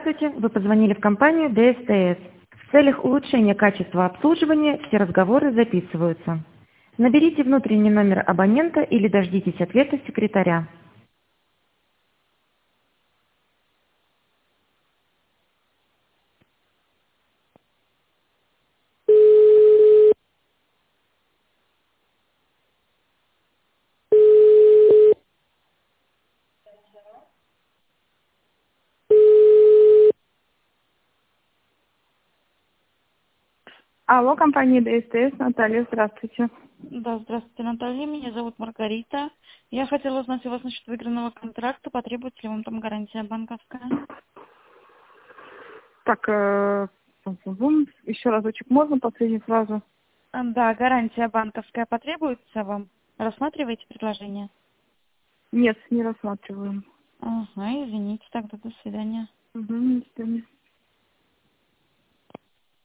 Здравствуйте, вы позвонили в компанию ДСТС. В целях улучшения качества обслуживания все разговоры записываются. Наберите внутренний номер абонента или дождитесь ответа секретаря. Алло, компания ДСТС, Наталья, здравствуйте. Да, здравствуйте, Наталья. Меня зовут Маргарита. Я хотела узнать у вас насчет выигранного контракта. Потребуется ли вам там гарантия банковская? Так, еще разочек можно, последнюю фразу? Да, гарантия банковская потребуется вам? Рассматриваете предложение? Нет, не рассматриваем. Ага, извините, тогда до свидания. Угу.